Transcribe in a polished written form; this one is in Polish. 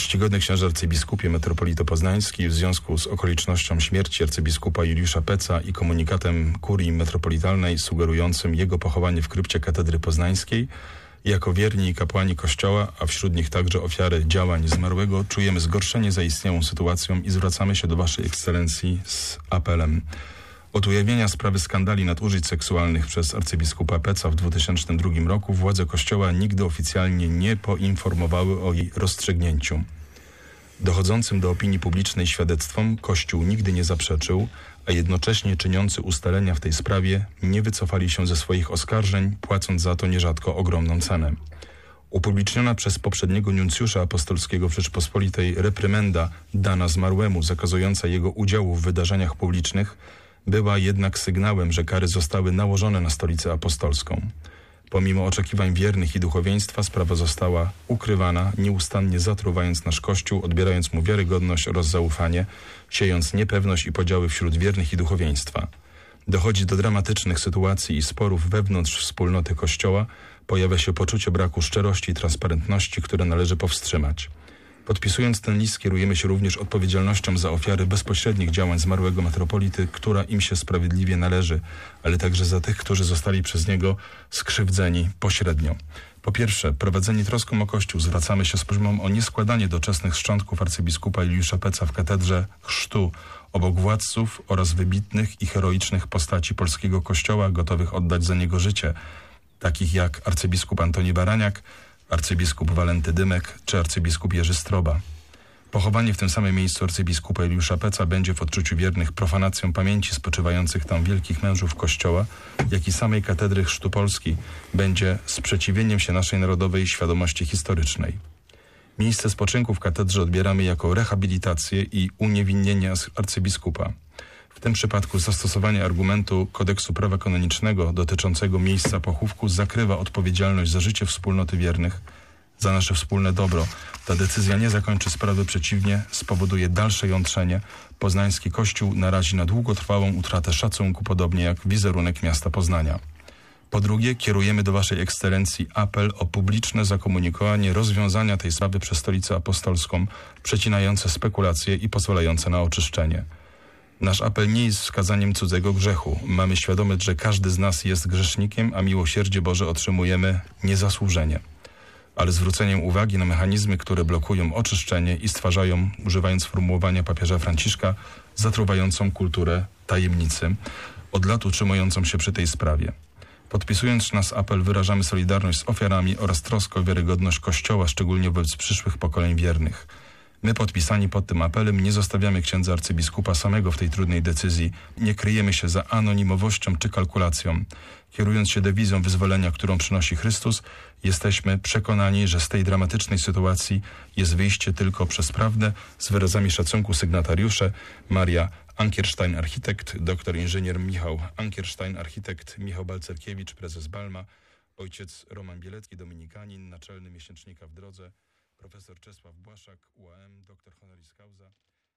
Czcigodny księże arcybiskupie metropolito poznański, w związku z okolicznością śmierci arcybiskupa Juliusza Peca i komunikatem kurii metropolitalnej sugerującym jego pochowanie w krypcie katedry poznańskiej, jako wierni kapłani Kościoła, a wśród nich także ofiary działań zmarłego, czujemy zgorszenie zaistniałą sytuacją i zwracamy się do Waszej Ekscelencji z apelem. Od ujawnienia sprawy skandali nadużyć seksualnych przez arcybiskupa Peca w 2002 roku władze Kościoła nigdy oficjalnie nie poinformowały o jej rozstrzygnięciu. Dochodzącym do opinii publicznej świadectwom Kościół nigdy nie zaprzeczył, a jednocześnie czyniący ustalenia w tej sprawie nie wycofali się ze swoich oskarżeń, płacąc za to nierzadko ogromną cenę. Upubliczniona przez poprzedniego nuncjusza apostolskiego w Rzeczypospolitej reprymenda dana zmarłemu zakazująca jego udziału w wydarzeniach publicznych była jednak sygnałem, że kary zostały nałożone na Stolicę Apostolską. Pomimo oczekiwań wiernych i duchowieństwa sprawa została ukrywana, nieustannie zatruwając nasz Kościół, odbierając mu wiarygodność oraz zaufanie, siejąc niepewność i podziały wśród wiernych i duchowieństwa. Dochodzi do dramatycznych sytuacji i sporów wewnątrz wspólnoty Kościoła, pojawia się poczucie braku szczerości i transparentności, które należy powstrzymać. Podpisując ten list kierujemy się również odpowiedzialnością za ofiary bezpośrednich działań zmarłego metropolity, która im się sprawiedliwie należy, ale także za tych, którzy zostali przez niego skrzywdzeni pośrednio. Po pierwsze, prowadzeni troską o Kościół zwracamy się z prośbą o nieskładanie doczesnych szczątków arcybiskupa Juliusza Peca w katedrze chrztu obok władców oraz wybitnych i heroicznych postaci polskiego Kościoła gotowych oddać za niego życie, takich jak arcybiskup Antoni Baraniak, arcybiskup Walenty Dymek czy arcybiskup Jerzy Stroba. Pochowanie w tym samym miejscu arcybiskupa Juliusza Peca będzie w odczuciu wiernych profanacją pamięci spoczywających tam wielkich mężów Kościoła, jak i samej katedry chrztu Polski będzie sprzeciwieniem się naszej narodowej świadomości historycznej. Miejsce spoczynku w katedrze odbieramy jako rehabilitację i uniewinnienie arcybiskupa. W tym przypadku zastosowanie argumentu kodeksu prawa kanonicznego dotyczącego miejsca pochówku zakrywa odpowiedzialność za życie wspólnoty wiernych, za nasze wspólne dobro. Ta decyzja nie zakończy sprawy, przeciwnie, spowoduje dalsze jątrzenie. Poznański Kościół narazi na długotrwałą utratę szacunku, podobnie jak wizerunek miasta Poznania. Po drugie, kierujemy do Waszej Ekscelencji apel o publiczne zakomunikowanie rozwiązania tej sprawy przez Stolicę Apostolską, przecinające spekulacje i pozwalające na oczyszczenie. Nasz apel nie jest wskazaniem cudzego grzechu. Mamy świadomość, że każdy z nas jest grzesznikiem, a miłosierdzie Boże otrzymujemy niezasłużenie. Ale zwróceniem uwagi na mechanizmy, które blokują oczyszczenie i stwarzają, używając sformułowania papieża Franciszka, zatruwającą kulturę tajemnicy, od lat utrzymującą się przy tej sprawie. Podpisując nasz apel, wyrażamy solidarność z ofiarami oraz troskę o wiarygodność Kościoła, szczególnie wobec przyszłych pokoleń wiernych. My, podpisani pod tym apelem, nie zostawiamy księdza arcybiskupa samego w tej trudnej decyzji. Nie kryjemy się za anonimowością czy kalkulacją. Kierując się dewizją wyzwolenia, którą przynosi Chrystus, jesteśmy przekonani, że z tej dramatycznej sytuacji jest wyjście tylko przez prawdę. Z wyrazami szacunku sygnatariusze: Maria Ankierstein, architekt, doktor inżynier Michał Ankierstein, architekt Michał Balcerkiewicz, prezes Balma, ojciec Roman Bielecki, dominikanin, naczelny miesięcznika W Drodze, profesor Czesław Błaszak, UAM, doktor honoris causa.